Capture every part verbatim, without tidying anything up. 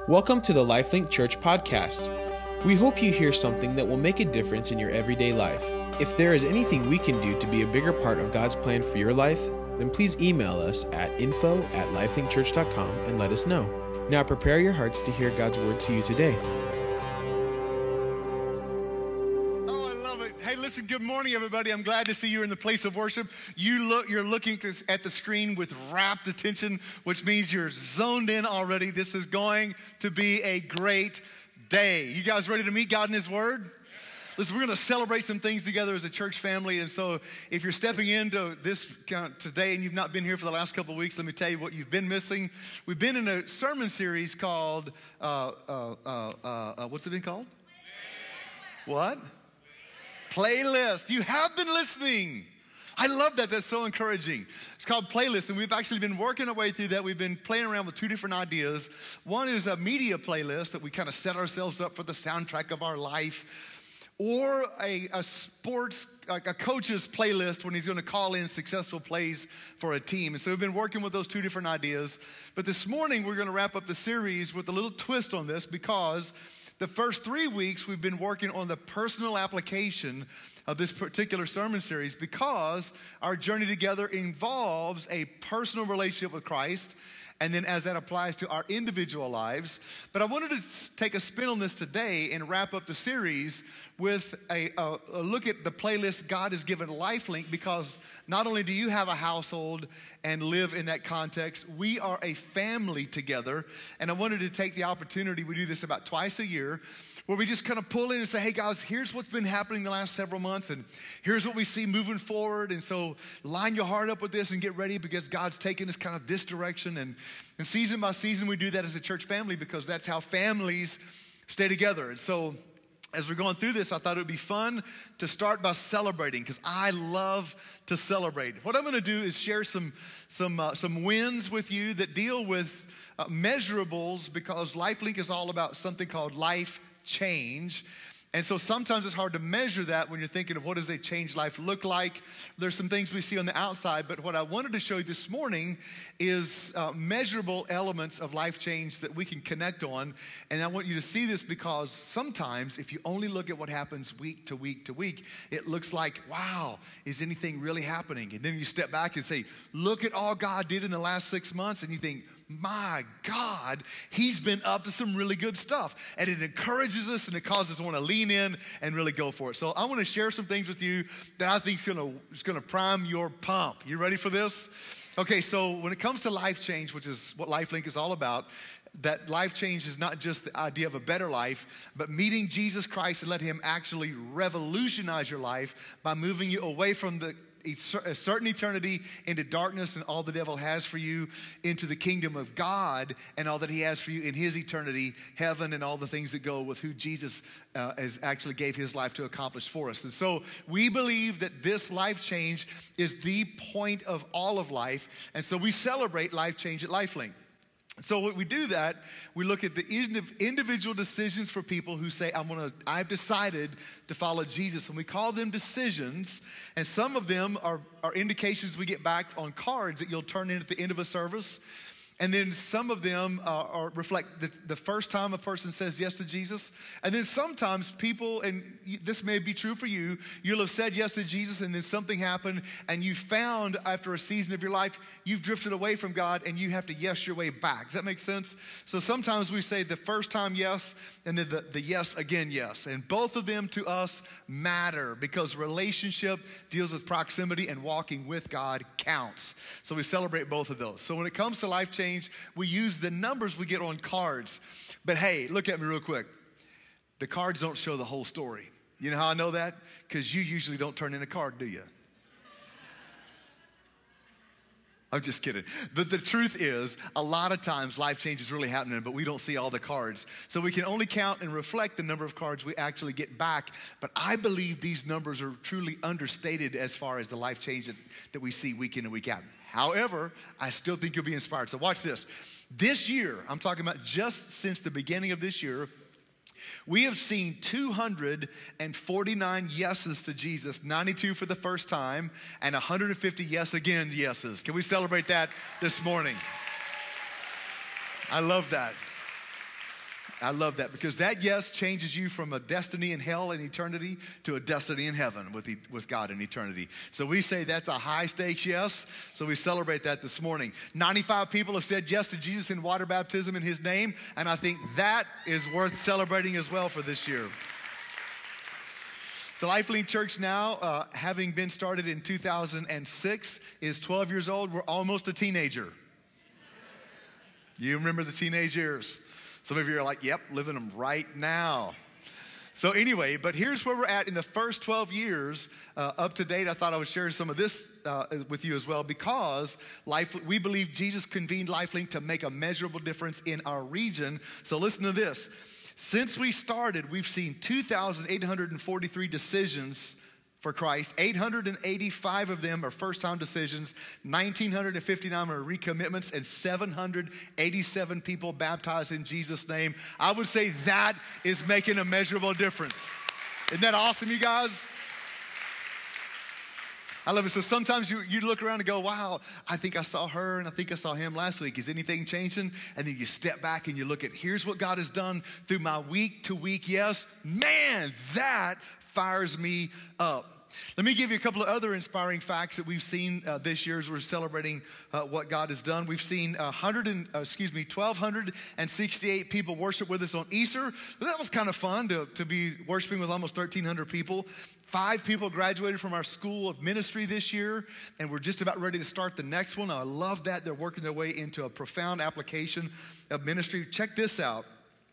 Welcome to the LifeLink Church podcast. We hope you hear something that will make a difference in your everyday life. If there is anything we can do to be a bigger part of God's plan for your life, then please email us at info at lifelink church dot com and let us know. Now prepare your hearts to hear God's word to you today. Oh, I love it. Hey, listen, good morning, everybody. I'm glad to see you in the place of worship. You look, you're looking to, at the screen with rapt attention, which means you're zoned in already. This is going to be a great day. You guys ready to meet God in His Word? Listen, we're going to celebrate some things together as a church family, and so if you're stepping into this today and you've not been here for the last couple of weeks, let me tell you what you've been missing. We've been in a sermon series called, uh, uh, uh, uh, what's it been called? Playlist. What? Playlist. You have been listening. I love that. That's so encouraging. It's called Playlist, and we've actually been working our way through that. We've been playing around with two different ideas. One is a media playlist that we kind of set ourselves up for the soundtrack of our life, or a, a sports, like a coach's playlist when he's going to call in successful plays for a team. And so we've been working with those two different ideas. But this morning, we're going to wrap up the series with a little twist on this, because the first three weeks, we've been working on the personal application of this particular sermon series, because our journey together involves a personal relationship with Christ, and then as that applies to our individual lives. But I wanted to take a spin on this today and wrap up the series with a, a, a look at the playlist God has given LifeLink, because not only do you have a household and live in that context, we are a family together. And I wanted to take the opportunity, we do this about twice a year, where we just kind of pull in and say, hey guys, here's what's been happening the last several months, and here's what we see moving forward. And so line your heart up with this and get ready, because God's taking us kind of this direction. And, and season by season, we do that as a church family, because that's how families stay together. And so as we're going through this, I thought it would be fun to start by celebrating, because I love to celebrate. What I'm going to do is share some, some, uh, some wins with you that deal with uh, measurables, because LifeLink is all about something called life change. And so sometimes it's hard to measure that when you're thinking of what does a changed life look like. There's some things we see on the outside, but what I wanted to show you this morning is uh, measurable elements of life change that we can connect on. And I want you to see this, because sometimes if you only look at what happens week to week to week, it looks like, wow, is anything really happening? And then you step back and say, look at all God did in the last six months, and you think, my God, He's been up to some really good stuff. And it encourages us, and it causes us to want to lean in and really go for it. So I want to share some things with you that I think is going to, is going to prime your pump. You ready for this? Okay, so when it comes to life change, which is what LifeLink is all about, that life change is not just the idea of a better life, but meeting Jesus Christ and let Him actually revolutionize your life by moving you away from the a certain eternity into darkness and all the devil has for you, into the kingdom of God and all that He has for you in His eternity, heaven, and all the things that go with who Jesus uh, has actually gave His life to accomplish for us. And so we believe that this life change is the point of all of life. And so we celebrate life change at LifeLink. So when we do that, we look at the individual decisions for people who say, I'm gonna, I've decided to follow Jesus. And we call them decisions. And some of them are, are indications we get back on cards that you'll turn in at the end of a service. And then some of them uh, are reflect the, the first time a person says yes to Jesus. And then sometimes people, and this may be true for you, you'll have said yes to Jesus, and then something happened, and you found after a season of your life, you've drifted away from God, and you have to yes your way back. Does that make sense? So sometimes we say the first time yes, and then the, the yes again yes. And both of them to us matter, because relationship deals with proximity, and walking with God counts. So we celebrate both of those. So when it comes to life change, we use the numbers we get on cards. But hey, look at me real quick. The cards don't show the whole story. You know how I know that? Because you usually don't turn in a card, do you? I'm just kidding. But the truth is, a lot of times life change is really happening, but we don't see all the cards. So we can only count and reflect the number of cards we actually get back. But I believe these numbers are truly understated as far as the life change that, that we see week in and week out. However, I still think you'll be inspired. So watch this. This year, I'm talking about just since the beginning of this year, we have seen two hundred forty-nine yeses to Jesus, ninety-two for the first time, and one hundred fifty yes again yeses. Can we celebrate that this morning? I love that. I love that because that yes changes you from a destiny in hell and eternity to a destiny in heaven with, the, with God in eternity. So we say that's a high stakes yes. So we celebrate that this morning. ninety-five people have said yes to Jesus in water baptism in his name. And I think that is worth celebrating as well for this year. So LifeLink Church now, uh, having been started in two thousand six, is twelve years old. We're almost a teenager. You remember the teenage years. Some of you are like, yep, living them right now. So anyway, but here's where we're at in the first twelve years. Uh, up to date, I thought I would share some of this uh, with you as well because life, we believe Jesus convened LifeLink to make a measurable difference in our region. So listen to this. Since we started, we've seen two thousand eight hundred forty-three decisions for Christ. eight hundred eighty-five of them are first-time decisions. one thousand nine hundred fifty-nine are recommitments, and seven hundred eighty-seven people baptized in Jesus' name. I would say that is making a measurable difference. Isn't that awesome, you guys? I love it. So sometimes you, you look around and go, wow, I think I saw her and I think I saw him last week. Is anything changing? And then you step back and you look at, here's what God has done through my week to week yes. Man, that fires me up. Let me give you a couple of other inspiring facts that we've seen uh, this year as we're celebrating uh, what God has done. We've seen one hundred and, uh, excuse me, one thousand two hundred sixty-eight people worship with us on Easter. That was kind of fun to, to be worshiping with almost thirteen hundred people. Five people graduated from our school of ministry this year, and we're just about ready to start the next one. I love that. They're working their way into a profound application of ministry. Check this out.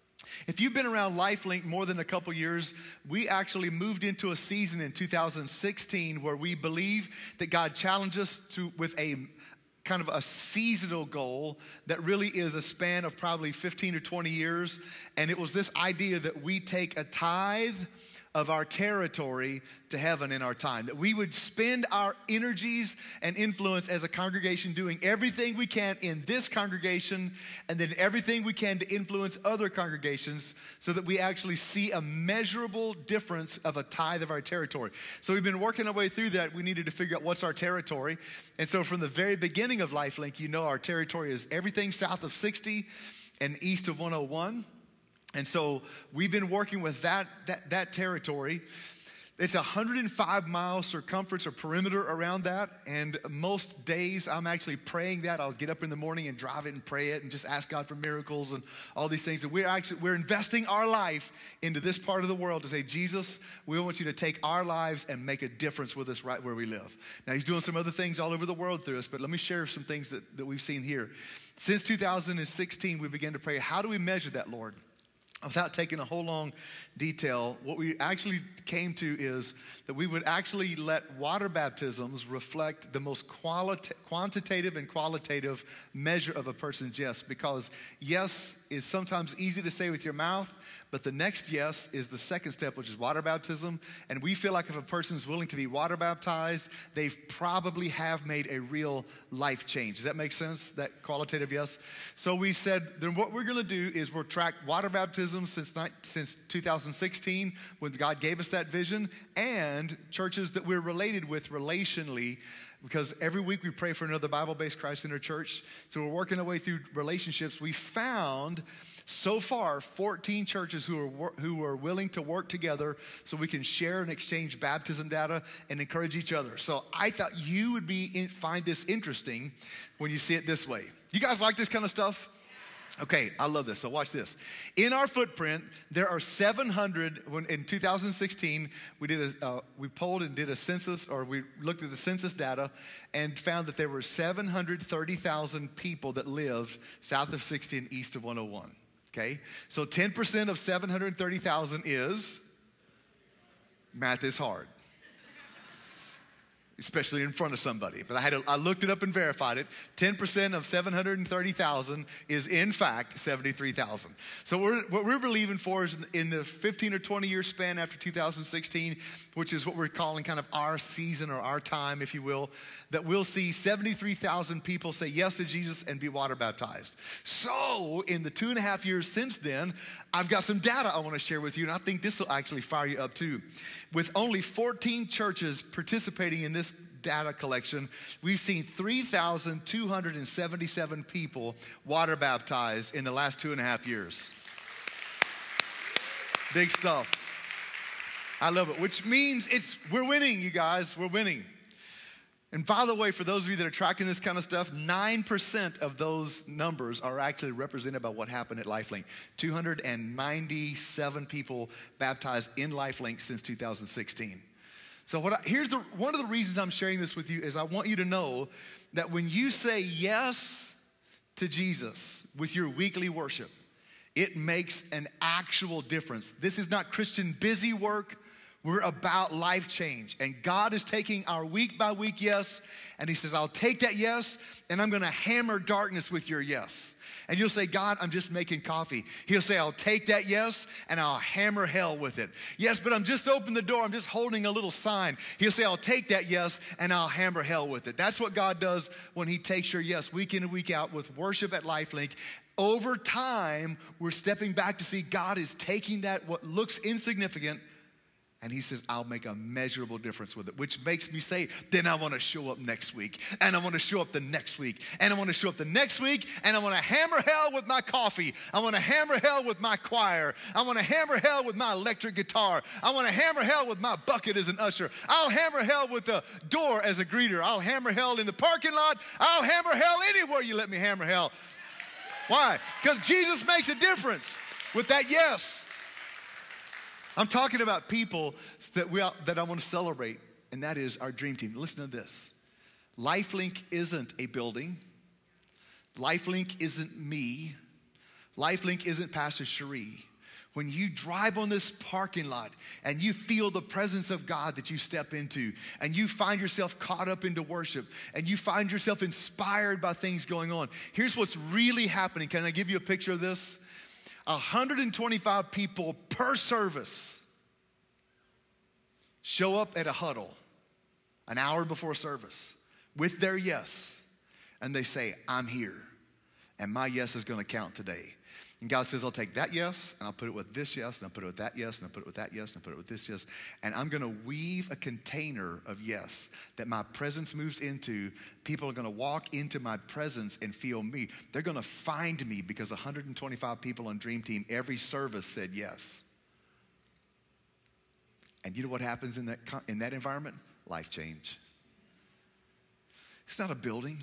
If you've been around LifeLink more than a couple years, we actually moved into a season in two thousand sixteen where we believe that God challenged us to, with a kind of a seasonal goal that really is a span of probably fifteen or twenty years. And it was this idea that we take a tithe of our territory to heaven in our time. That we would spend our energies and influence as a congregation doing everything we can in this congregation and then everything we can to influence other congregations so that we actually see a measurable difference of a tithe of our territory. So we've been working our way through that. We needed to figure out what's our territory. And so from the very beginning of LifeLink, you know our territory is everything south of sixty and east of one oh one. And so we've been working with that, that, that territory. It's a one hundred five mile circumference or perimeter around that. And most days I'm actually praying that. I'll get up in the morning and drive it and pray it and just ask God for miracles and all these things. And we're actually, we're investing our life into this part of the world to say, Jesus, we want you to take our lives and make a difference with us right where we live. Now he's doing some other things all over the world through us, but let me share some things that, that we've seen here. Since two thousand sixteen, we began to pray, how do we measure that, Lord? Without taking a whole long detail, what we actually came to is that we would actually let water baptisms reflect the most qualita- quantitative and qualitative measure of a person's yes, because yes is sometimes easy to say with your mouth, but the next yes is the second step, which is water baptism. And we feel like if a person is willing to be water baptized, they probably have made a real life change. Does that make sense, that qualitative yes? So we said, then what we're going to do is we'll track water baptism since, since two thousand sixteen, when God gave us that vision, and churches that we're related with relationally, because every week we pray for another Bible-based Christ-centered church. So we're working our way through relationships. We found so far fourteen churches who are who are willing to work together so we can share and exchange baptism data and encourage each other. So I thought you would be in, find this interesting when you see it this way. You guys like this kind of stuff? Okay, I love this. So watch this. In our footprint, there are seven hundred. When in two thousand sixteen, we did a uh, we polled and did a census, or we looked at the census data and found that there were seven hundred thirty thousand people that lived south of sixty and east of one oh one. Okay, so ten percent of seven hundred thirty thousand is, math is hard, especially in front of somebody. But I had to, I looked it up and verified it. ten percent of seven hundred thirty thousand is in fact seventy-three thousand. So we're, what we're believing for is in the fifteen or twenty year span after two thousand sixteen, which is what we're calling kind of our season or our time, if you will, that we'll see seventy-three thousand people say yes to Jesus and be water baptized. So in the two and a half years since then, I've got some data I want to share with you, and I think this will actually fire you up too. With only fourteen churches participating in this data collection, we've seen three thousand two hundred seventy-seven people water baptized in the last two and a half years. Big stuff. I love it, which means it's we're winning, you guys. We're winning. And by the way, for those of you that are tracking this kind of stuff, nine percent of those numbers are actually represented by what happened at LifeLink. two hundred ninety-seven people baptized in LifeLink since two thousand sixteen. So what I, here's the one of the reasons I'm sharing this with you is I want you to know that when you say yes to Jesus with your weekly worship, it makes an actual difference. This is not Christian busy work. We're about life change. And God is taking our week by week yes, and he says, I'll take that yes, and I'm gonna hammer darkness with your yes. And you'll say, God, I'm just making coffee. He'll say, I'll take that yes, and I'll hammer hell with it. Yes, but I'm just opening the door. I'm just holding a little sign. He'll say, I'll take that yes, and I'll hammer hell with it. That's what God does when he takes your yes week in and week out with worship at LifeLink. Over time, we're stepping back to see God is taking that, what looks insignificant, and he says, I'll make a measurable difference with it, which makes me say, then I want to show up next week, and I want to show up the next week, and I want to show up the next week, and I want to hammer hell with my coffee. I want to hammer hell with my choir. I want to hammer hell with my electric guitar. I want to hammer hell with my bucket as an usher. I'll hammer hell with the door as a greeter. I'll hammer hell in the parking lot. I'll hammer hell anywhere you let me hammer hell. Why? Because Jesus makes a difference with that yes. I'm talking about people that we are, that I want to celebrate, and that is our dream team. Listen to this. LifeLink isn't a building. LifeLink isn't me. LifeLink isn't Pastor Cherie. When you drive on this parking lot and you feel the presence of God that you step into, and you find yourself caught up into worship, and you find yourself inspired by things going on, here's what's really happening. Can I give you a picture of this? one hundred twenty-five people per service show up at a huddle an hour before service with their yes, and they say, I'm here, and my yes is gonna count today. And God says, I'll take that yes, and I'll put it with this yes, and I'll put it with that yes, and I'll put it with that yes, and I'll put it with this yes. And I'm gonna weave a container of yes that my presence moves into. People are gonna walk into my presence and feel me. They're gonna find me because one hundred twenty-five people on Dream Team, every service said yes. And you know what happens in that, in that environment? Life change. It's not a building,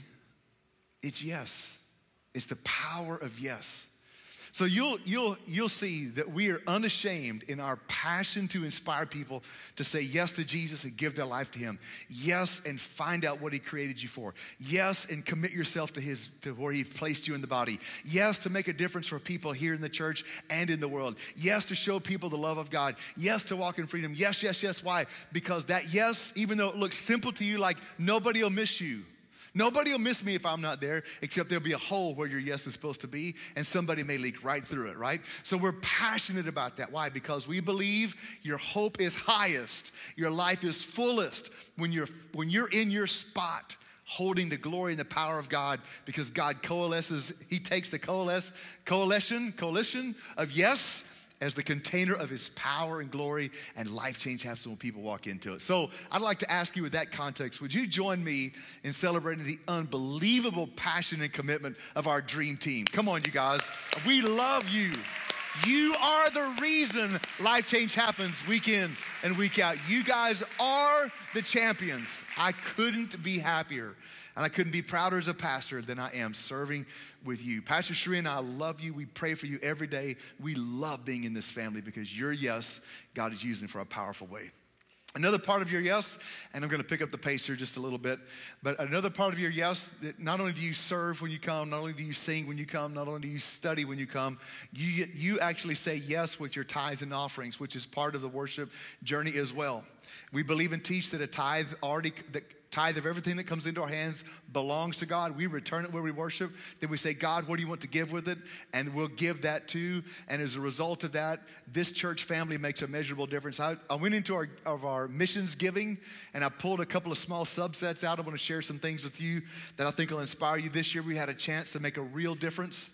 it's yes. It's the power of yes. So you'll, you'll, you'll see that we are unashamed in our passion to inspire people to say yes to Jesus and give their life to him. Yes, and find out what he created you for. Yes, and commit yourself to his, to where he placed you in the body. Yes, to make a difference for people here in the church and in the world. Yes, to show people the love of God. Yes, to walk in freedom. Yes, yes, yes. Why? Because that yes, even though it looks simple to you, like nobody will miss you. Nobody will miss me if I'm not there, except there'll be a hole where your yes is supposed to be, and somebody may leak right through it, right? So we're passionate about that. Why? Because we believe your hope is highest, your life is fullest when you're, when you're in your spot, holding the glory and the power of God, because God coalesces, he takes the coalesce, coalition, coalition of yes as the container of his power and glory, and life change happens when people walk into it. So I'd like to ask you with that context, would you join me in celebrating the unbelievable passion and commitment of our dream team? Come on, you guys. We love you. You are the reason life change happens week in and week out. You guys are the champions. I couldn't be happier. And I couldn't be prouder as a pastor than I am serving with you. Pastor Cherie and I love you. We pray for you every day. We love being in this family because your yes, God is using for a powerful way. Another part of your yes, and I'm going to pick up the pace here just a little bit, but another part of your yes, that not only do you serve when you come, not only do you sing when you come, not only do you study when you come, you, you actually say yes with your tithes and offerings, which is part of the worship journey as well. We believe and teach that a tithe already, that tithe of everything that comes into our hands belongs to God. We return it where we worship. Then we say, God, what do you want to give with it? And we'll give that too. And as a result of that, this church family makes a measurable difference. I, I went into our, of our missions giving, and I pulled a couple of small subsets out. I want to share some things with you that I think will inspire you. This year we had a chance to make a real difference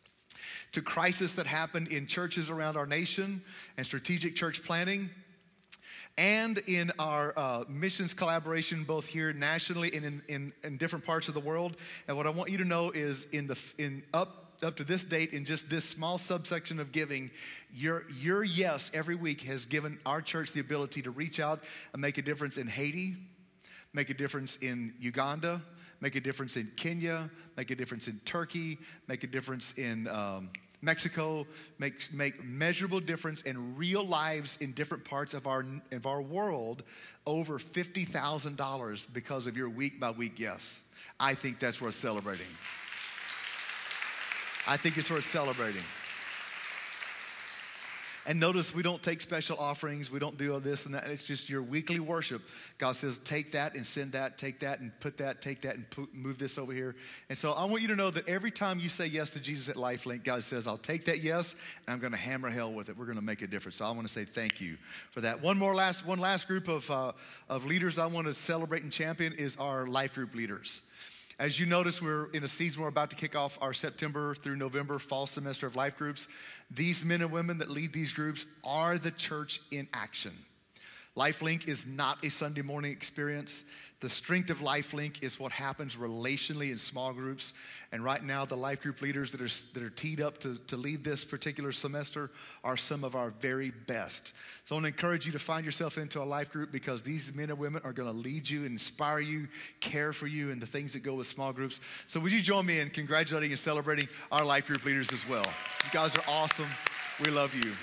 to crisis that happened in churches around our nation and strategic church planning. and in our uh, missions collaboration, both here nationally and in, in, in different parts of the world. And what I want you to know is in the in up up to this date, in just this small subsection of giving, your your yes every week has given our church the ability to reach out and make a difference in Haiti, make a difference in Uganda, make a difference in Kenya, make a difference in Turkey, make a difference in um, Mexico, make, make measurable difference in real lives in different parts of our, of our world, over fifty thousand dollars because of your week by week yes. I think that's worth celebrating. I think it's worth celebrating. And notice we don't take special offerings. We don't do all this and that. It's just your weekly worship. God says, take that and send that, take that and put that, take that and put, move this over here. And so I want you to know that every time you say yes to Jesus at LifeLink, God says, I'll take that yes and I'm going to hammer hell with it. We're going to make a difference. So I want to say thank you for that. One more last, one last group of, uh, of leaders I want to celebrate and champion is our life group leaders. As you notice, we're in a season we're about to kick off our September through November fall semester of life groups. These men and women that lead these groups are the church in action. LifeLink is not a Sunday morning experience. The strength of LifeLink is what happens relationally in small groups. And right now, the life group leaders that are, that are teed up to, to lead this particular semester are some of our very best. So I want to encourage you to find yourself into a life group because these men and women are going to lead you, inspire you, care for you, and the things that go with small groups. So would you join me in congratulating and celebrating our life group leaders as well? You guys are awesome. We love you.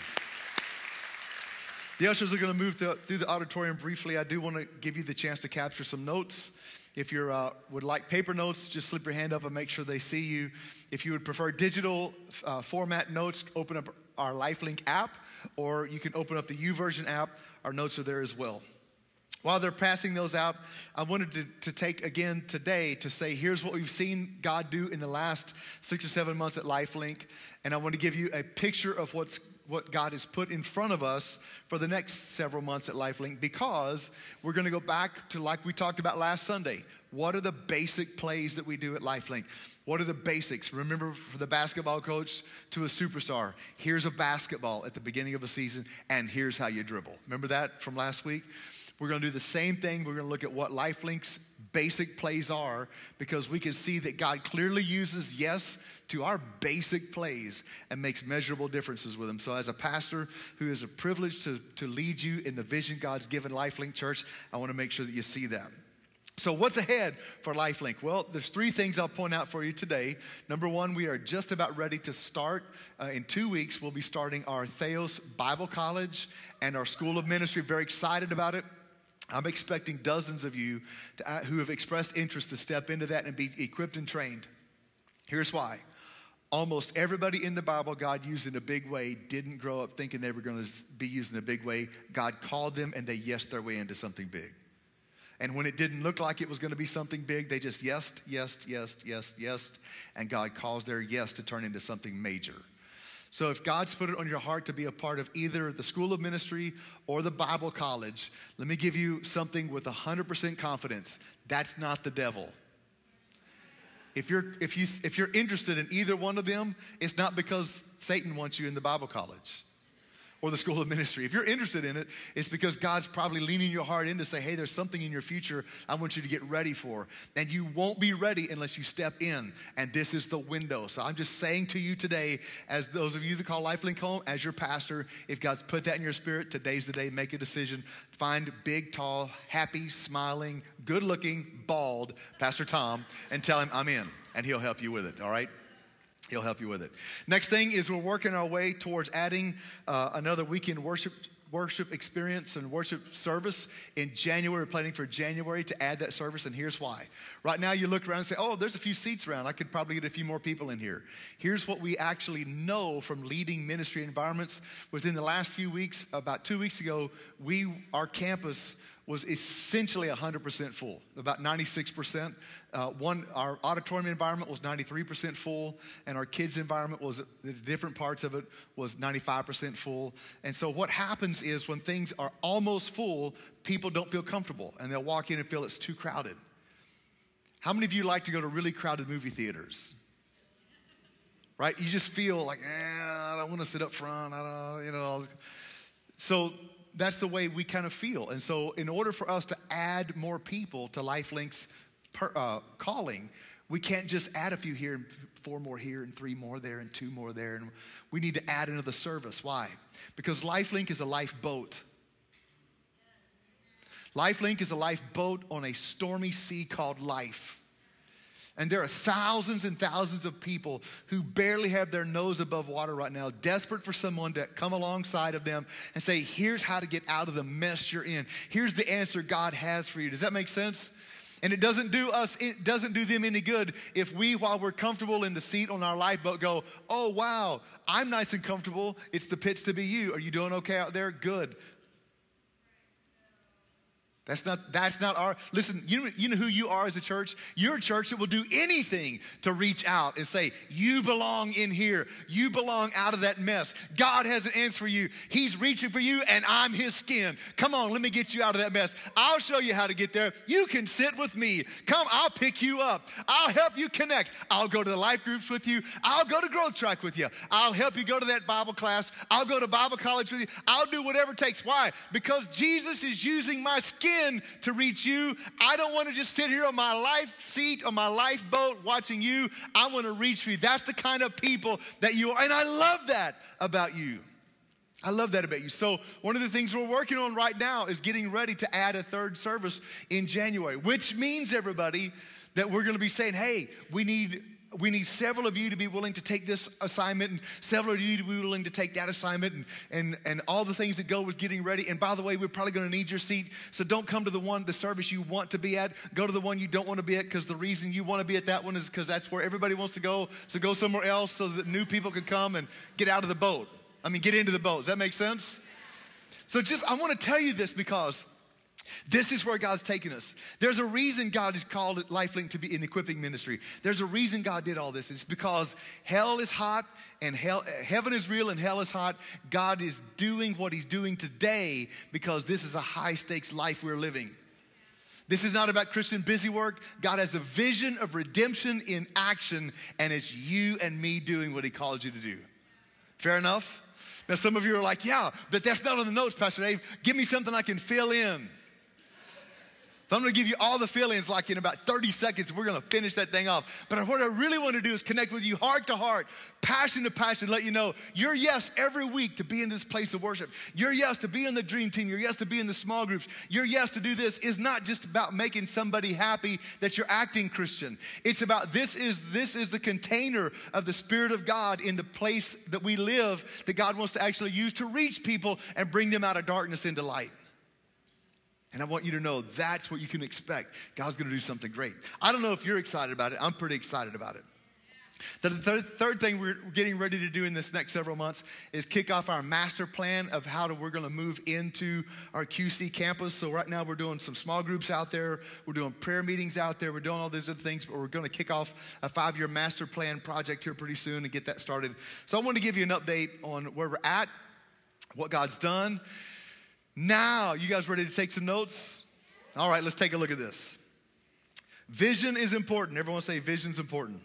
The ushers are going to move through, through the auditorium briefly. I do want to give you the chance to capture some notes. If you uh, would like paper notes, just slip your hand up and make sure they see you. If you would prefer digital uh, format notes, open up our LifeLink app, or you can open up the YouVersion app. Our notes are there as well. While they're passing those out, I wanted to, to take again today to say, here's what we've seen God do in the last six or seven months at LifeLink. And I want to give you a picture of what's what God has put in front of us for the next several months at LifeLink, because we're going to go back to, like we talked about last Sunday, what are the basic plays that we do at LifeLink? What are the basics? Remember, for the basketball coach to a superstar, here's a basketball at the beginning of a season, and here's how you dribble. Remember that from last week? We're going to do the same thing. We're going to look at what LifeLink's basic plays are, because we can see that God clearly uses yes to our basic plays and makes measurable differences with them. So as a pastor who is a privilege to, to lead you in the vision God's given LifeLink Church, I want to make sure that you see that. So what's ahead for LifeLink? Well, there's three things I'll point out for you today. Number one, we are just about ready to start. Uh, in two weeks, we'll be starting our Theos Bible College and our School of Ministry. Very excited about it. I'm expecting dozens of you to, uh, who have expressed interest to step into that and be equipped and trained. Here's why. Almost everybody in the Bible God used in a big way didn't grow up thinking they were going to be used in a big way. God called them and they yesed their way into something big. And when it didn't look like it was going to be something big, they just yesed, yesed, yesed, yesed, yesed, and God caused their yes to turn into something major. So if God's put it on your heart to be a part of either the School of Ministry or the Bible College, let me give you something with one hundred percent confidence. That's not the devil. If you're, if you, if you're interested in either one of them, it's not because Satan wants you in the Bible College or the School of Ministry. If you're interested in it, it's because God's probably leaning your heart in to say, hey, there's something in your future I want you to get ready for. And you won't be ready unless you step in. And this is the window. So I'm just saying to you today, as those of you that call LifeLink home, as your pastor, if God's put that in your spirit, today's the day. Make a decision. Find big, tall, happy, smiling, good-looking, bald Pastor Tom and tell him I'm in. And he'll help you with it, all right? He'll help you with it. Next thing is we're working our way towards adding uh, another weekend worship worship experience and worship service in January. We're planning for January to add that service, and here's why. Right now you look around and say, oh, there's a few seats around. I could probably get a few more people in here. Here's what we actually know from leading ministry environments. Within the last few weeks, about two weeks ago, we our campus was essentially one hundred percent full, about ninety-six percent. Uh, one, our auditorium environment was ninety-three percent full, and our kids' environment was, the different parts of it was ninety-five percent full. And so what happens is when things are almost full, people don't feel comfortable, and they'll walk in and feel it's too crowded. How many of you like to go to really crowded movie theaters? Right? You just feel like, eh, I don't want to sit up front. I don't know, you know. So that's the way we kind of feel. And so in order for us to add more people to LifeLink's per, uh, calling, we can't just add a few here and four more here and three more there and two more there. And we need to add into the service. Why? Because LifeLink is a lifeboat. LifeLink is a lifeboat on a stormy sea called life. And there are thousands and thousands of people who barely have their nose above water right now, desperate for someone to come alongside of them and say, here's how to get out of the mess you're in. Here's the answer God has for you. Does that make sense? And it doesn't do us, it doesn't do them any good if we, while we're comfortable in the seat on our lifeboat, go, oh, wow, I'm nice and comfortable. It's the pitch to be you. Are you doing okay out there? Good. That's not, that's not our, listen, you know, you know who you are as a church? You're a church that will do anything to reach out and say, you belong in here. You belong out of that mess. God has an answer for you. He's reaching for you and I'm his skin. Come on, let me get you out of that mess. I'll show you how to get there. You can sit with me. Come, I'll pick you up. I'll help you connect. I'll go to the life groups with you. I'll go to Growth Track with you. I'll help you go to that Bible class. I'll go to Bible college with you. I'll do whatever it takes. Why? Because Jesus is using my skin to reach you. I don't want to just sit here on my life seat, on my lifeboat watching you. I want to reach for you. That's the kind of people that you are. And I love that about you. I love that about you. So one of the things we're working on right now is getting ready to add a third service in January, which means, everybody, that we're going to be saying, hey, we need We need several of you to be willing to take this assignment and several of you to be willing to take that assignment and, and, and all the things that go with getting ready. And by the way, we're probably going to need your seat. So don't come to the one, the service you want to be at. Go to the one you don't want to be at, because the reason you want to be at that one is because that's where everybody wants to go. So go somewhere else so that new people can come and get out of the boat. I mean, get into the boat. Does that make sense? So just, I want to tell you this because this is where God's taking us. There's a reason God has called it LifeLink to be an equipping ministry. There's a reason God did all this. It's because hell is hot and hell, heaven is real and hell is hot. God is doing what he's doing today because this is a high stakes life we're living. This is not about Christian busy work. God has a vision of redemption in action, and it's you and me doing what he called you to do. Fair enough? Now some of you are like, yeah, but that's not on the notes, Pastor Dave. Give me something I can fill in. So I'm going to give you all the fill-ins like in about thirty seconds. We're going to finish that thing off. But what I really want to do is connect with you heart to heart, passion to passion, let you know your yes every week to be in this place of worship. Your yes to be in the dream team. Your yes to be in the small groups. Your yes to do this is not just about making somebody happy that you're acting Christian. It's about this is, this is the container of the Spirit of God in the place that we live that God wants to actually use to reach people and bring them out of darkness into light. And I want you to know that's what you can expect. God's going to do something great. I don't know if you're excited about it. I'm pretty excited about it. The third, third thing we're getting ready to do in this next several months is kick off our master plan of how to, we're going to move into our Q C campus. So right now we're doing some small groups out there. We're doing prayer meetings out there. We're doing all these other things, but we're going to kick off a five-year master plan project here pretty soon and get that started. So I want to give you an update on where we're at, what God's done. Now, you guys ready to take some notes? All right, let's take a look at this. Vision is important. Everyone say vision's important.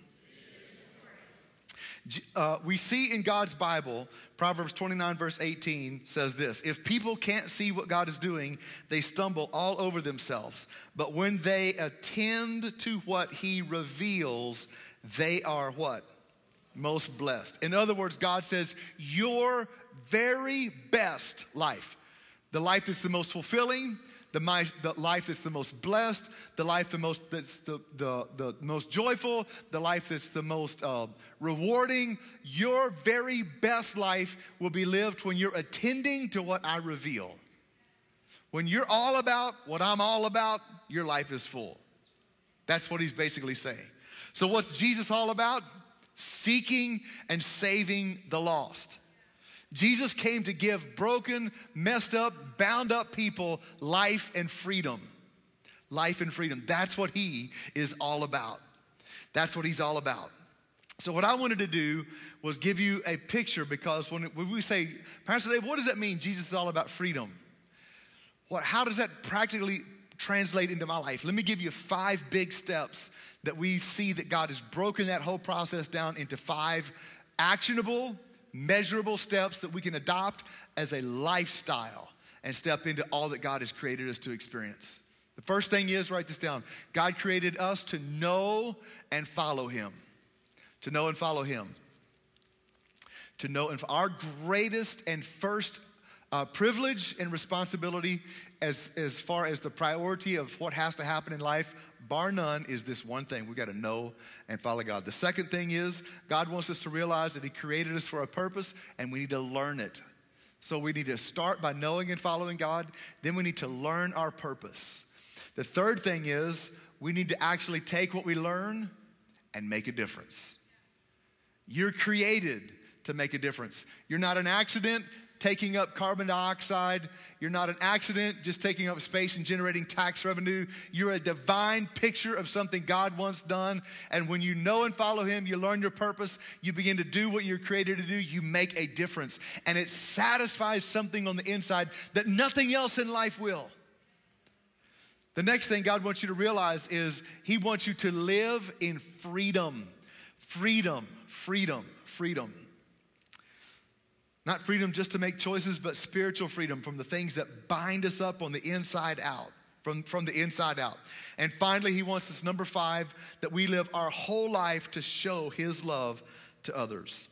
Uh, we see in God's Bible, Proverbs twenty-nine verse eighteen says this: if people can't see what God is doing, they stumble all over themselves. But when they attend to what he reveals, they are what? Most blessed. In other words, God says your very best life, the life that's the most fulfilling, the, my, the life that's the most blessed, the life the most, that's the, the, the most joyful, the life that's the most uh, rewarding. Your very best life will be lived when you're attending to what I reveal. When you're all about what I'm all about, your life is full. That's what he's basically saying. So what's Jesus all about? Seeking and saving the lost. Jesus came to give broken, messed up, bound up people life and freedom. Life and freedom. That's what he is all about. That's what he's all about. So what I wanted to do was give you a picture, because when, when we say, Pastor Dave, what does that mean? Jesus is all about freedom. What, how does that practically translate into my life? Let me give you five big steps that we see that God has broken that whole process down into five actionable, measurable steps that we can adopt as a lifestyle. and step into all that God has created us to experience. The first thing is, write this down. God created us to know and follow him. To know and follow him. To know and our greatest and first uh, privilege and responsibility as, as far as the priority of what has to happen in life, bar none, is this one thing. We got to know and follow God. The second thing is God wants us to realize that he created us for a purpose and we need to learn it. So we need to start by knowing and following God. Then we need to learn our purpose. The third thing is we need to actually take what we learn and make a difference. You're created to make a difference. You're not an accident taking up carbon dioxide. You're not an accident just taking up space and generating tax revenue. You're a divine picture of something God wants done. And when you know and follow him, you learn your purpose, you begin to do what you're created to do, you make a difference. And it satisfies something on the inside that nothing else in life will. The next thing God wants you to realize is he wants you to live in freedom. Freedom, freedom, freedom. Not freedom just to make choices, but spiritual freedom from the things that bind us up on the inside out, from, from the inside out. And finally, he wants us, number five, that we live our whole life to show his love to others.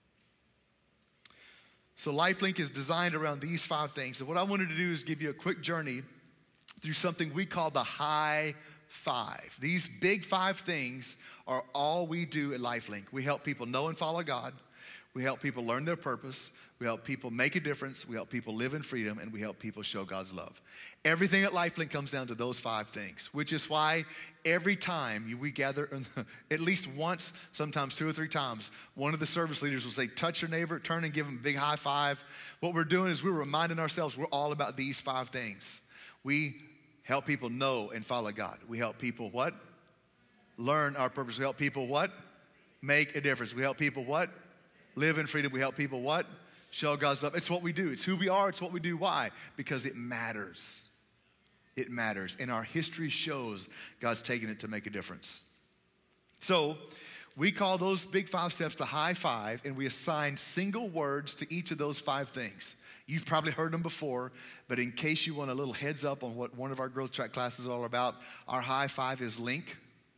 So LifeLink is designed around these five things. So what I wanted to do is give you a quick journey through something we call the high five. These big five things are all we do at LifeLink. We help people know and follow God. We help people learn their purpose. We help people make a difference. We help people live in freedom, and we help people show God's love. Everything at LifeLink comes down to those five things, which is why every time we gather, at least once, sometimes two or three times, one of the service leaders will say, touch your neighbor, turn and give them a big high five. What we're doing is we're reminding ourselves we're all about these five things. We help people know and follow God. We help people what? Learn our purpose. We help people what? Make a difference. We help people what? Live in freedom. We help people what? Show God's love. It's what we do. It's who we are. It's what we do. Why? Because it matters. It matters. And our history shows God's taken it to make a difference. So we call those big five steps the high five, and we assign single words to each of those five things. You've probably heard them before, but in case you want a little heads up on what one of our growth track classes is all about, our high five is link,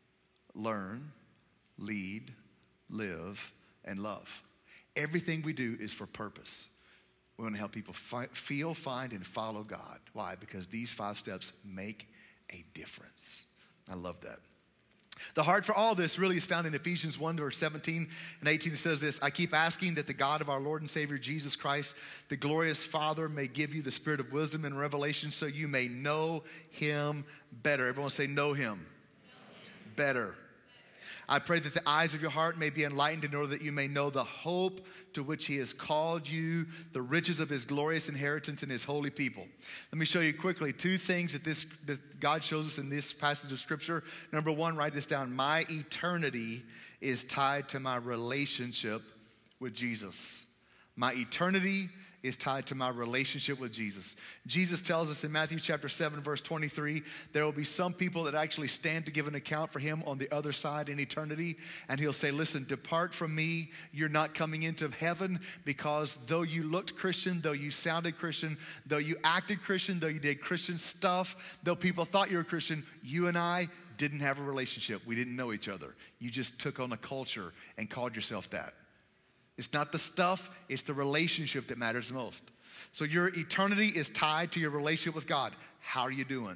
learn, lead, live, and love. Everything we do is for purpose. We want to help people fi- feel, find, and follow God. Why? Because these five steps make a difference. I love that. The heart for all this really is found in Ephesians one, verse seventeen and eighteen. It says this, I keep asking that the God of our Lord and Savior Jesus Christ, the glorious Father, may give you the spirit of wisdom and revelation so you may know him better. Everyone say, know him. Know him. Better. I pray that the eyes of your heart may be enlightened in order that you may know the hope to which he has called you, the riches of his glorious inheritance in his holy people. Let me show you quickly two things that this that God shows us in this passage of scripture. Number one, write this down. My eternity is tied to my relationship with Jesus. My eternity is tied to my relationship with Jesus. Jesus tells us in Matthew chapter seven, verse twenty-three, there will be some people that actually stand to give an account for him on the other side in eternity. And he'll say, listen, depart from me. You're not coming into heaven because though you looked Christian, though you sounded Christian, though you acted Christian, though you did Christian stuff, though people thought you were Christian, you and I didn't have a relationship. We didn't know each other. You just took on a culture and called yourself that. It's not the stuff, it's the relationship that matters most. So your eternity is tied to your relationship with God. How are you doing?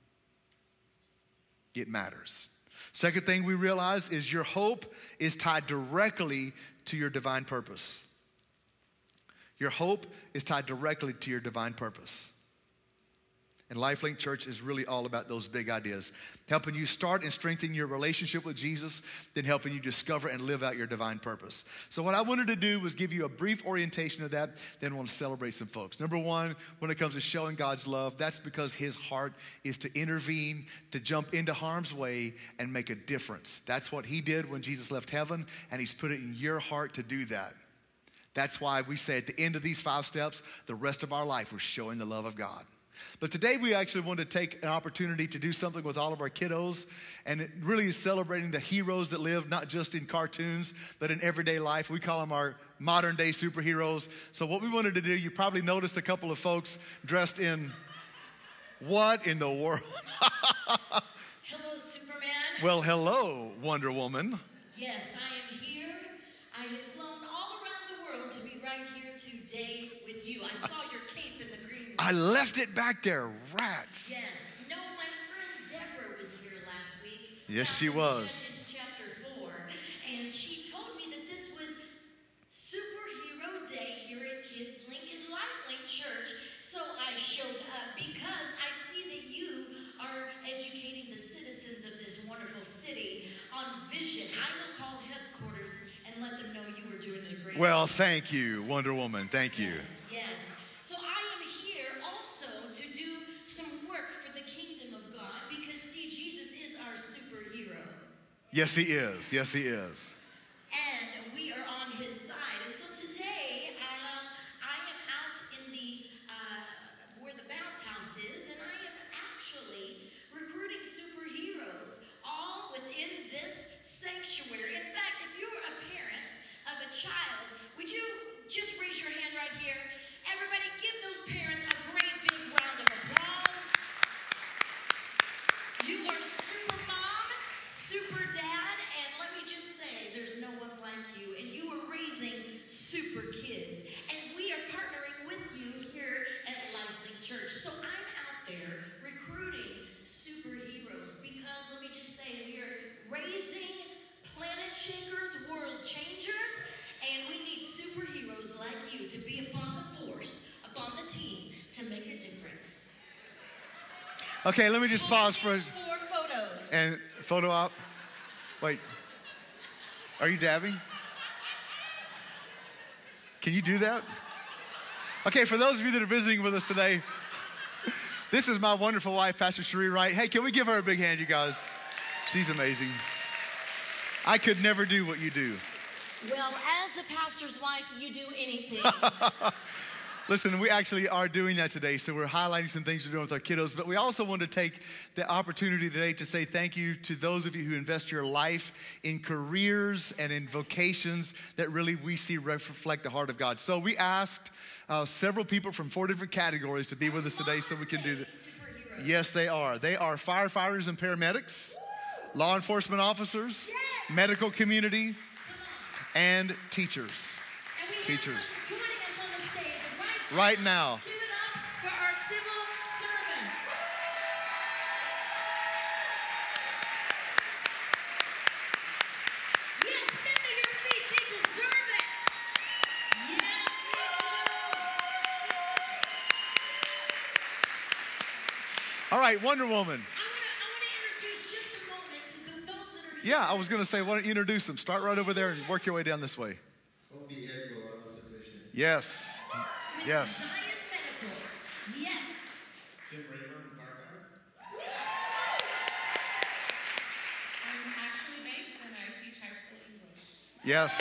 It matters. Second thing we realize is your hope is tied directly to your divine purpose. Your hope is tied directly to your divine purpose. And LifeLink Church is really all about those big ideas. Helping you start and strengthen your relationship with Jesus, then helping you discover and live out your divine purpose. So what I wanted to do was give you a brief orientation of that, then I want to celebrate some folks. Number one, when it comes to showing God's love, that's because his heart is to intervene, to jump into harm's way and make a difference. That's what he did when Jesus left heaven, and he's put it in your heart to do that. That's why we say at the end of these five steps, the rest of our life, we're showing the love of God. But today we actually want to take an opportunity to do something with all of our kiddos, and it really is celebrating the heroes that live not just in cartoons, but in everyday life. We call them our modern day superheroes. So what we wanted to do, you probably noticed a couple of folks dressed in, what in the world? Hello, Superman. Well, hello, Wonder Woman. Yes, I am here. I have flown all around the world to be right here today with you. I saw your cape in the green room. I left it back there, rats. Yes. No, my friend Deborah was here last week. Yes, Down she in was. Genesis chapter four, and she told me that this was Superhero Day here at Kids Link and Lifelink Church. So I showed up because I see that you are educating the citizens of this wonderful city on vision. I will call headquarters and let them know you were doing a great Well, job. thank you, Wonder Woman. Thank you. Yes, yes. So I am here also to do some work for the kingdom of God because, see, Jesus is our superhero. Yes, he is. Yes, he is. And we are on his side. And so today, uh, I am out in the, uh, where the bounce house is, and I am actually recruiting superheroes all within this sanctuary. In fact, if you're a parent of a child, would you just raise your hand right here? Everybody give those parents a great big round of applause. You are super mom, super dad, and let me just say, there's no one like you, and you are raising super kids. And we are partnering with you here at Lifelink Church. So I'm out there recruiting superheroes because, let me just say, we are raising planet shakers, world changers, and we need superheroes like you to be upon the force, upon the team, to make a difference. Okay, let me just pause for a Four photos. and photo op. Wait, are you dabbing? Can you do that? Okay, for those of you that are visiting with us today, this is my wonderful wife, Pastor Cherie Wright. Hey, can we give her a big hand, you guys? She's amazing. I could never do what you do. Well, as a pastor's wife, you do anything. Listen, we actually are doing that today, so we're highlighting some things we're doing with our kiddos, but we also want to take the opportunity today to say thank you to those of you who invest your life in careers and in vocations that really we see reflect the heart of God. So we asked uh, several people from four different categories to be with us today so we can do that. Yes, they are. They are firefighters and paramedics, law enforcement officers, medical community, and teachers. And we have Teachers. some joining us on the stage right, Right now. Give it up for our civil servants. Yes, stand to your feet. They deserve it. Yes, they do. All right, Wonder Woman. I want to I want to introduce just a moment to the, those that are here. Yeah, I was going to say, why don't you introduce them? Start right over there and work your way down this way. Obi Edgar, I'm a physician. Yes. With Yes. Zion Medical. Yes. Tim Rayburn, firefighter. I'm Ashley Bates, and I teach high school English. Yes.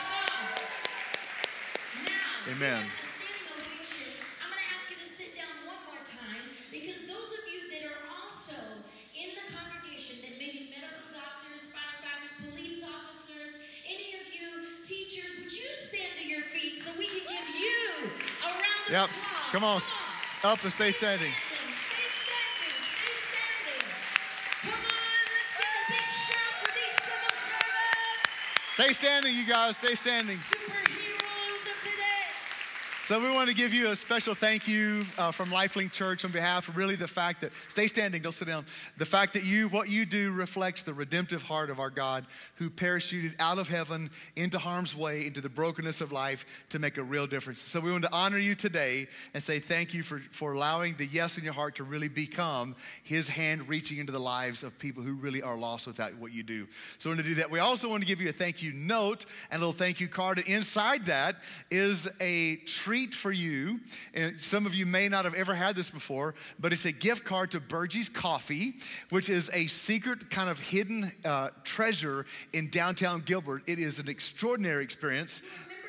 Now, Amen. we have a standing ovation. I'm going to ask you to sit down one more time because those of you that are also in the congregation that may be medical doctors, firefighters, police officers, any of you teachers, would you stand to your feet so we can give you a round of Yep. applause? Come on. Up and stay standing. Stay standing. Stay standing. Come on, let's give a big shout for these civil servants. Stay standing, you guys. Stay standing. Superheroes of today. So we want to give you a special thank you uh, from Lifelink Church on behalf of really the fact that, stay standing, don't sit down. The fact that you, what you do reflects the redemptive heart of our God who parachuted out of heaven into harm's way, into the brokenness of life to make a real difference. So we want to honor you today and say thank you for, for allowing the yes in your heart to really become his hand reaching into the lives of people who really are lost without what you do. So we want to do that. We also want to give you a thank you note and a little thank you card. And inside that is a treat for you, and some of you may not have ever had this before, but it's a gift card to Burgie's Coffee, which is a secret kind of hidden uh, treasure in downtown Gilbert. It is an extraordinary experience. Members of our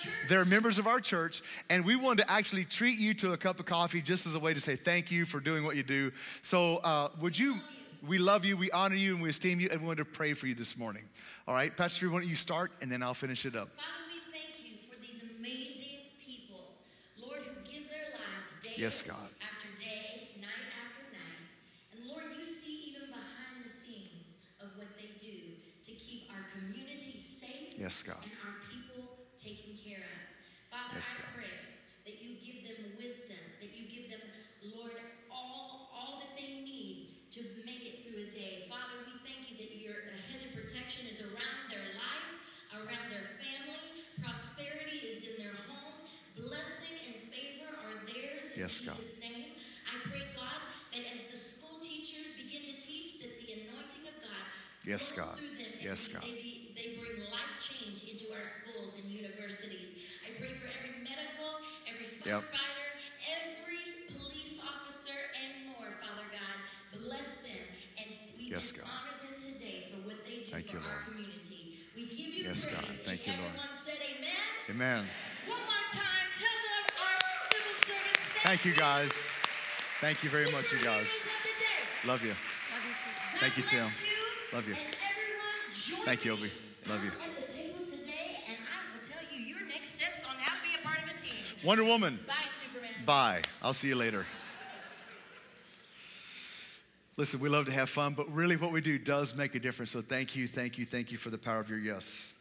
They're members of our church, and we wanted to actually treat you to a cup of coffee just as a way to say thank you for doing what you do. So uh, would you, we love you, we honor you, and we esteem you, and we wanted to pray for you this morning. All right, Pastor Drew, why don't you start, and then I'll finish it up. Father, we thank you for these amazing people, Lord, who give their lives day Yes, God. after day, night after night. And Lord, you see even behind the scenes of what they do to keep our community safe Yes, God. and our people taken care of. Father, Yes, I God. pray that you give them wisdom, that you give them, Lord, all, all that they need to make it through a day. Father, we thank you that your a hedge of protection is around their life, around their family. Prosperity is in their home. Blessing and favor are theirs in Yes, God. Jesus' name. I pray, God, that as the school teachers begin to teach, that the anointing of God Yes, flows God. through them, and Yes, they, God. They, they bring life change into our schools and universities. I pray for every medical, every Yep. firefighter, every police officer, and more, Father God. Bless them, and we Yes, just God. honor them today for what they do Thank for you, our Lord. community. We give you Yes, praise. God. Thank and you, Lord. everyone said amen. Amen. One more time, tell them our civil servants. Thank you, guys. Thank you very much, you guys. Superheroes of the day. Love you. God Thank you, Tim. bless you, Love you. And everyone join Thank you, me Obi. Love you. at the table today, and I will tell you your next steps on how to be a part of a team. Wonder Woman. Bye, Superman. Bye. I'll see you later. Listen, we love to have fun, but really what we do does make a difference. So thank you, thank you, thank you for the power of your yes.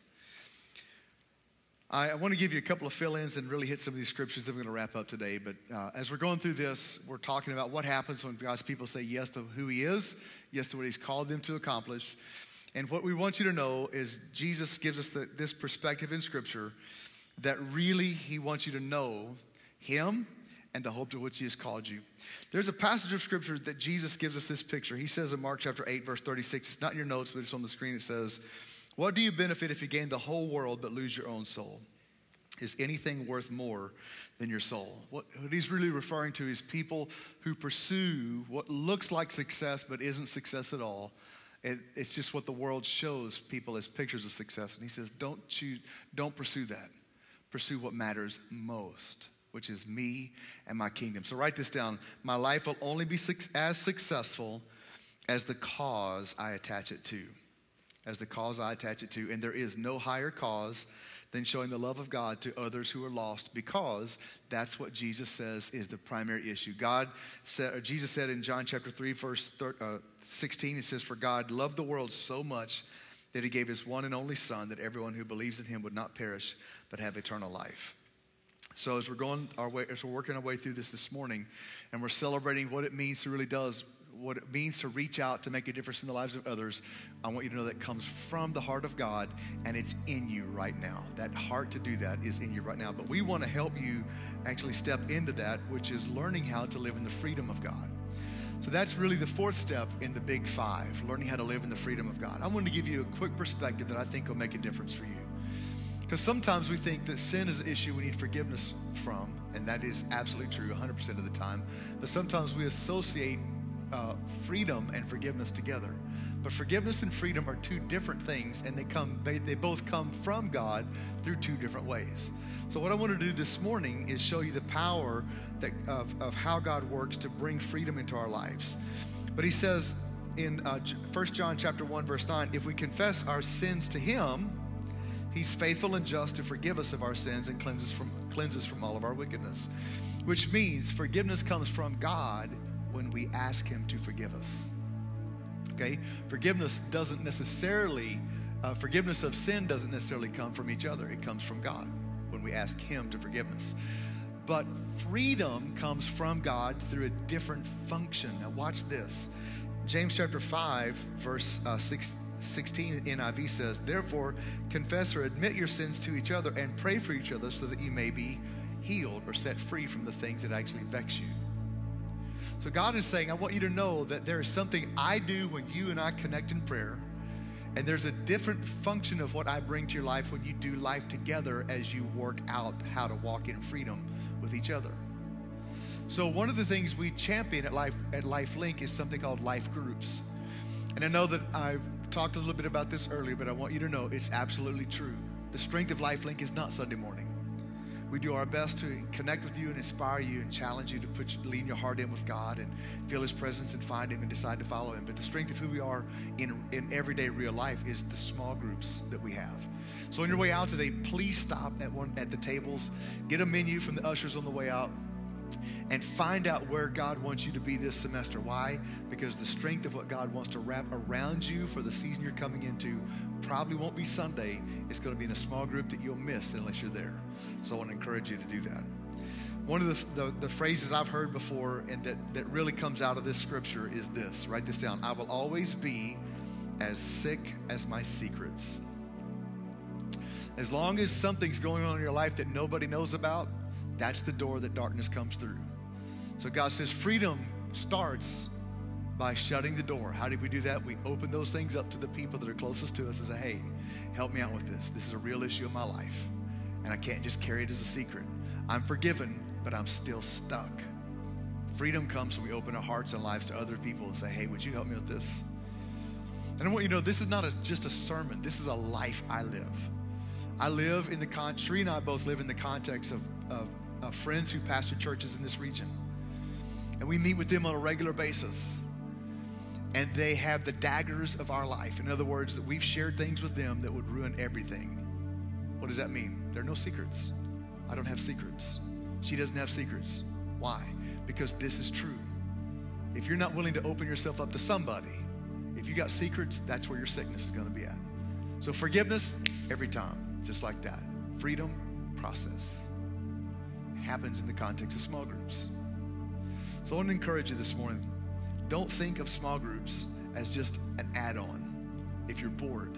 I, I want to give you a couple of fill-ins and really hit some of these scriptures that we're going to wrap up today. But uh, as we're going through this, we're talking about what happens when God's people say yes to who he is, yes to what he's called them to accomplish. And what we want you to know is Jesus gives us the, this perspective in Scripture that really he wants you to know him and the hope to which he has called you. There's a passage of Scripture that Jesus gives us this picture. He says in Mark chapter eight, verse thirty-six, it's not in your notes, but it's on the screen. It says, "What do you benefit if you gain the whole world but lose your own soul? Is anything worth more than your soul?" What, what he's really referring to is people who pursue what looks like success but isn't success at all. It, it's just what the world shows people as pictures of success. And he says, don't choose, don't pursue that. Pursue what matters most, which is me and my kingdom. So write this down. My life will only be su- as successful as the cause I attach it to. As the cause I attach it to. And there is no higher cause than showing the love of God to others who are lost, because that's what Jesus says is the primary issue. God said, or Jesus said in John chapter three, verse sixteen, it says, "For God loved the world so much that he gave his one and only Son, that everyone who believes in him would not perish, but have eternal life." So as we're going our way, as we're working our way through this this morning, and we're celebrating what it means to really does, what it means to reach out to make a difference in the lives of others, I want you to know that comes from the heart of God, and it's in you right now. That heart to do that is in you right now. But we want to help you actually step into that, which is learning how to live in the freedom of God. So that's really the fourth step in the big five, learning how to live in the freedom of God. I want to give you a quick perspective that I think will make a difference for you. Because sometimes we think that sin is an issue we need forgiveness from, and that is absolutely true one hundred percent of the time. But sometimes we associate uh, freedom and forgiveness together. But forgiveness and freedom are two different things, and they come they, they both come from God through two different ways. So what I want to do this morning is show you the power that, of, of how God works to bring freedom into our lives. But he says in uh, First John chapter one, verse nine, if we confess our sins to him, he's faithful and just to forgive us of our sins and cleanse us from, cleanse us from all of our wickedness. Which means forgiveness comes from God when we ask him to forgive us. Okay? Forgiveness doesn't necessarily, uh, forgiveness of sin doesn't necessarily come from each other. It comes from God when we ask him to forgive us. But freedom comes from God through a different function. Now watch this. James chapter five, verse uh, six, sixteen, N I V says, therefore confess or admit your sins to each other and pray for each other so that you may be healed or set free from the things that actually vex you. So God is saying, I want you to know that there is something I do when you and I connect in prayer, and there's a different function of what I bring to your life when you do life together as you work out how to walk in freedom with each other. So one of the things we champion at Life at LifeLink is something called life groups. And I know that I've talked a little bit about this earlier, but I want you to know it's absolutely true. The strength of LifeLink is not Sunday morning. We do our best to connect with you and inspire you and challenge you to put lean your heart in with God and feel his presence and find him and decide to follow him. But the strength of who we are in, in everyday real life is the small groups that we have. So on your way out today, please stop at one at the tables, get a menu from the ushers on the way out, and find out where God wants you to be this semester. Why? Because the strength of what God wants to wrap around you for the season you're coming into probably won't be Sunday. It's going to be in a small group that you'll miss unless you're there. So I want to encourage you to do that. One of the, the, the phrases I've heard before and that, that really comes out of this scripture is this. Write this down. I will always be as sick as my secrets. As long as something's going on in your life that nobody knows about, that's the door that darkness comes through. So God says freedom starts by shutting the door. How did we do that? We open those things up to the people that are closest to us and say, hey, help me out with this. This is a real issue in my life, and I can't just carry it as a secret. I'm forgiven, but I'm still stuck. Freedom comes when we open our hearts and lives to other people and say, hey, would you help me with this? And I want you to know this is not a, just a sermon. This is a life I live. I live in the con. Sheree and I both live in the context of, of, of friends who pastor churches in this region. And we meet with them on a regular basis. And they have the daggers of our life. In other words, that we've shared things with them that would ruin everything. What does that mean? There are no secrets. I don't have secrets. She doesn't have secrets. Why? Because this is true. If you're not willing to open yourself up to somebody, if you got secrets, that's where your sickness is going to be at. So forgiveness, every time, just like that. Freedom, process. It happens in the context of small groups. So I want to encourage you this morning, don't think of small groups as just an add-on if you're bored.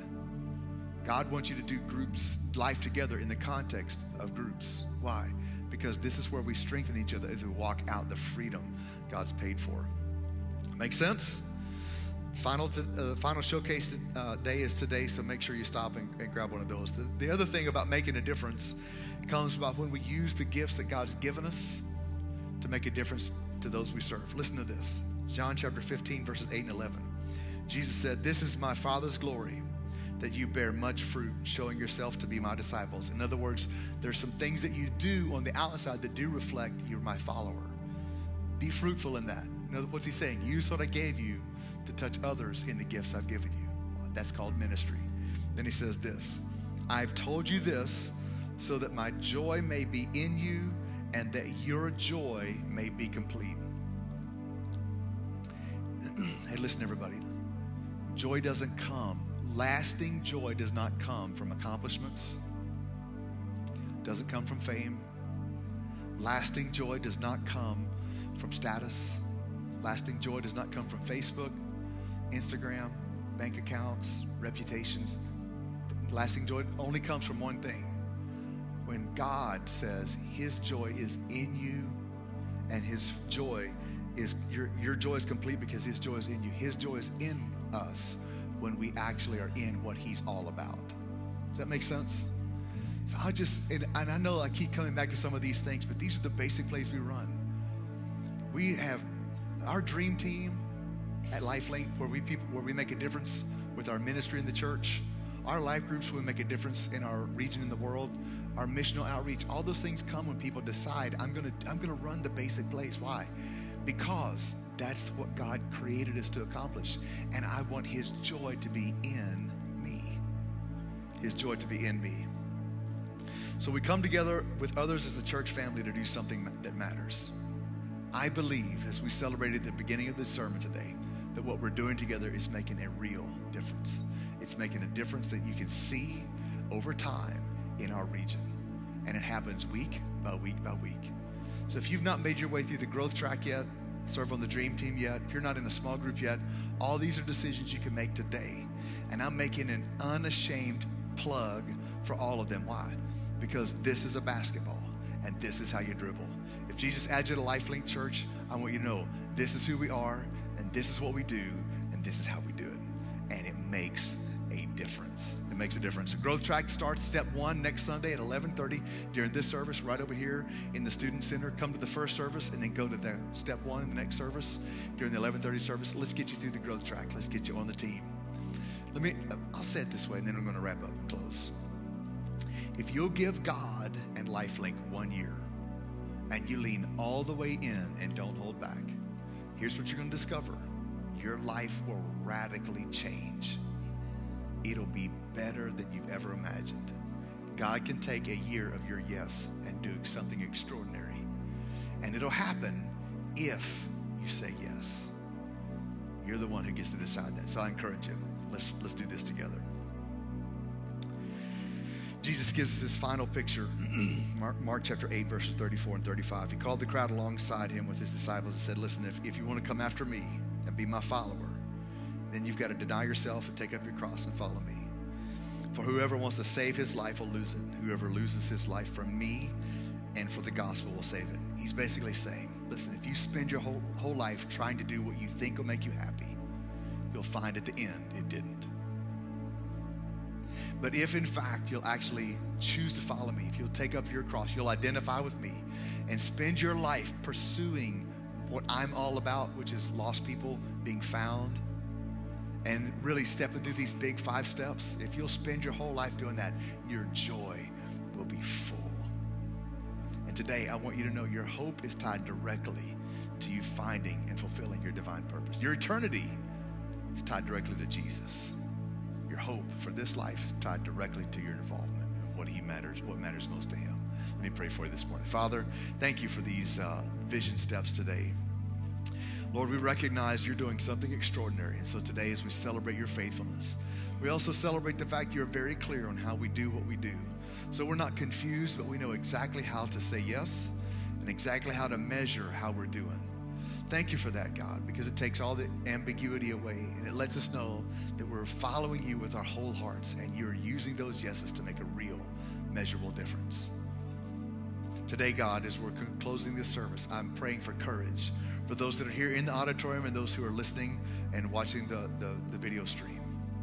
God wants you to do groups, life together in the context of groups. Why? Because this is where we strengthen each other as we walk out the freedom God's paid for. Make sense? Final, to, uh, final showcase uh, day is today, so make sure you stop and, and grab one of those. The, the other thing about making a difference comes about when we use the gifts that God's given us to make a difference to those we serve. Listen to this. John chapter fifteen, verses eight and eleven. Jesus said, this is my Father's glory, that you bear much fruit, showing yourself to be my disciples. In other words, there's some things that you do on the outside that do reflect you're my follower. Be fruitful in that. In other words, what's he saying? Use what I gave you to touch others in the gifts I've given you. That's called ministry. Then he says this, I've told you this so that my joy may be in you and that your joy may be complete. Hey, listen, everybody. Joy doesn't come. Lasting joy does not come from accomplishments. Doesn't come from fame. Lasting joy does not come from status. Lasting joy does not come from Facebook, Instagram, bank accounts, reputations. Lasting joy only comes from one thing. When God says his joy is in you and his joy is, your, your joy is complete because his joy is in you. His joy is in us when we actually are in what he's all about. Does that make sense? So I just, and, and I know I keep coming back to some of these things, but these are the basic plays we run. We have our dream team at LifeLink where we people, where we make a difference with our ministry in the church. Our life groups where we make a difference in our region in the world. Our missional outreach. All those things come when people decide, I'm gonna, I'm gonna run the basic plays. Why? Because that's what God created us to accomplish. And I want his joy to be in me. His joy to be in me. So we come together with others as a church family to do something that matters. I believe, as we celebrated at the beginning of the sermon today, that what we're doing together is making a real difference. It's making a difference that you can see over time in our region. And it happens week by week by week. So if you've not made your way through the growth track yet, serve on the dream team yet, if you're not in a small group yet, all these are decisions you can make today. And I'm making an unashamed plug for all of them. Why? Because this is a basketball and this is how you dribble. If Jesus adds you to LifeLink Church, I want you to know this is who we are and this is what we do and this is how we do it. And it makes a difference. It makes a difference. The growth track starts step one next Sunday at eleven thirty during this service right over here in the student center. Come to the first service and then go to the step one in the next service during the eleven thirty service. Let's get you through the growth track. Let's get you on the team. Let me, I'll say it this way and then I'm going to wrap up and close. If you'll give God and LifeLink one year and you lean all the way in and don't hold back, here's what you're going to discover. Your life will radically change. It'll be better than you've ever imagined. God can take a year of your yes and do something extraordinary. And it'll happen if you say yes. You're the one who gets to decide that. So I encourage you, let's, let's do this together. Jesus gives us this final picture, Mark, Mark chapter eight, verses thirty-four and thirty-five. He called the crowd alongside him with his disciples and said, listen, if, if you want to come after me and be my follower, then you've got to deny yourself and take up your cross and follow me. For whoever wants to save his life will lose it. Whoever loses his life for me and for the gospel will save it. He's basically saying, listen, if you spend your whole, whole life trying to do what you think will make you happy, you'll find at the end it didn't. But if in fact you'll actually choose to follow me, if you'll take up your cross, you'll identify with me and spend your life pursuing what I'm all about, which is lost people being found, and really stepping through these big five steps, if you'll spend your whole life doing that, your joy will be full. And today, I want you to know your hope is tied directly to you finding and fulfilling your divine purpose. Your eternity is tied directly to Jesus. Your hope for this life is tied directly to your involvement in what he matters, what matters most to him. Let me pray for you this morning. Father, thank you for these uh, vision steps today. Lord, we recognize you're doing something extraordinary. And so today, as we celebrate your faithfulness, we also celebrate the fact you're very clear on how we do what we do. So we're not confused, but we know exactly how to say yes and exactly how to measure how we're doing. Thank you for that, God, because it takes all the ambiguity away and it lets us know that we're following you with our whole hearts and you're using those yeses to make a real, measurable difference. Today, God, as we're closing this service, I'm praying for courage for those that are here in the auditorium and those who are listening and watching the, the, the video stream.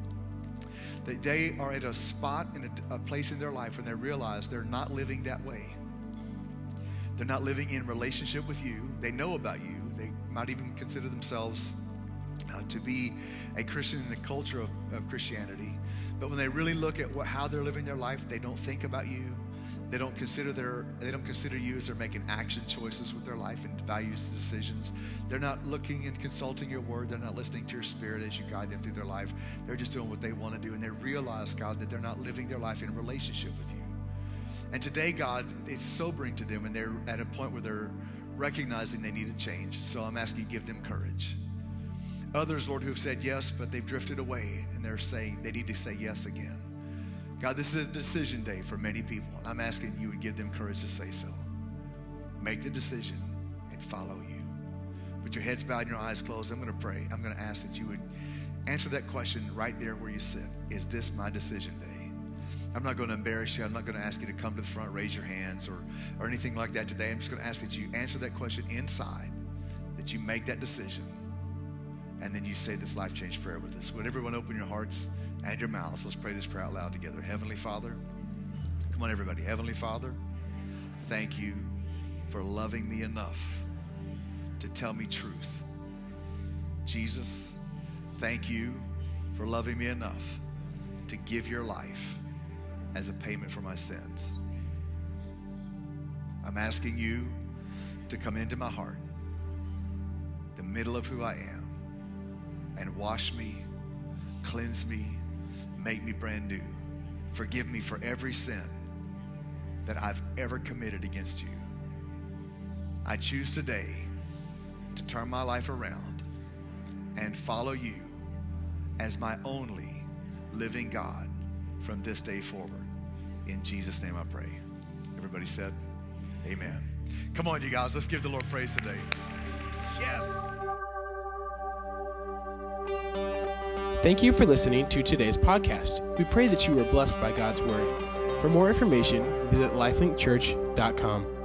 That they are at a spot in a, a place in their life when they realize they're not living that way. They're not living in relationship with you. They know about you. They might even consider themselves uh, to be a Christian in the culture of, of Christianity. But when they really look at what, how they're living their life, they don't think about you. They don't consider their, they don't consider you as they're making action choices with their life and values and decisions. They're not looking and consulting your word. They're not listening to your spirit as you guide them through their life. They're just doing what they want to do. And they realize, God, that they're not living their life in relationship with you. And today, God, it's sobering to them and they're at a point where they're recognizing they need a change. So I'm asking you to give them courage. Others, Lord, who have said yes, but they've drifted away and they're saying they need to say yes again. God, this is a decision day for many people, and I'm asking you would give them courage to say so. Make the decision and follow you. With your heads bowed and your eyes closed, I'm going to pray. I'm going to ask that you would answer that question right there where you sit. Is this my decision day? I'm not going to embarrass you. I'm not going to ask you to come to the front, raise your hands, or, or anything like that today. I'm just going to ask that you answer that question inside, that you make that decision, and then you say this life change prayer with us. Would everyone open your hearts and your mouths? Let's pray this prayer out loud together. Heavenly Father, come on everybody. Heavenly Father, thank you for loving me enough to tell me truth. Jesus, thank you for loving me enough to give your life as a payment for my sins. I'm asking you to come into my heart, the middle of who I am, and wash me, cleanse me, make me brand new. Forgive me for every sin that I've ever committed against you. I choose today to turn my life around and follow you as my only living God from this day forward. In Jesus' name I pray. Everybody said, amen. Come on, you guys, let's give the Lord praise today. Yes. Thank you for listening to today's podcast. We pray that you were blessed by God's word. For more information, visit lifelink church dot com.